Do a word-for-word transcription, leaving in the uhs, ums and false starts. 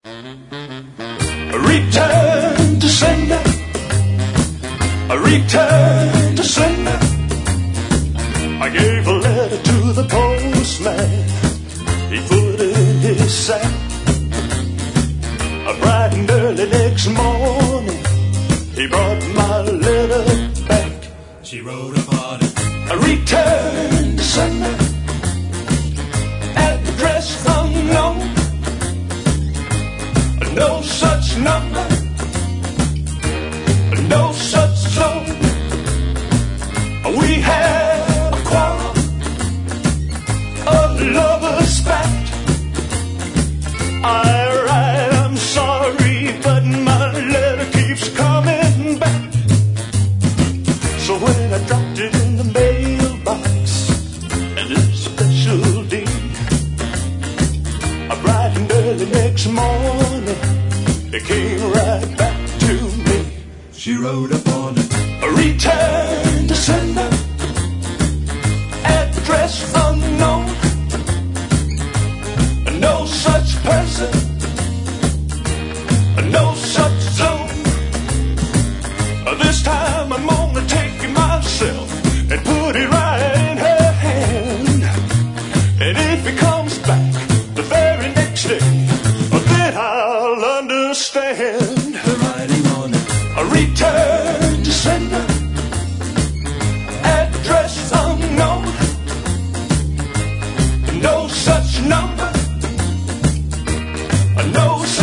Return to sender. Return to sender. I gave a letter to the postman. He put it in his sack. Bright and early next morning, he brought my letter back. She wrote upon it, a return to sender. Address unknown. No such number. No such zone. We had a quarrel, a lover's spat. I write, I'm sorry, but my letter keeps coming back. So when I dropped it in the mailbox, and it's a special day, bright and early next morning, it came right back to me. She wrote upon it, a return to sender. Address unknown. No such person. No such zone. This time I'm gonna take it myself and put it right in her hand. And if it comes back the very next day, then I'll understand. the writing on it, A return to sender. Address unknown. No such number. No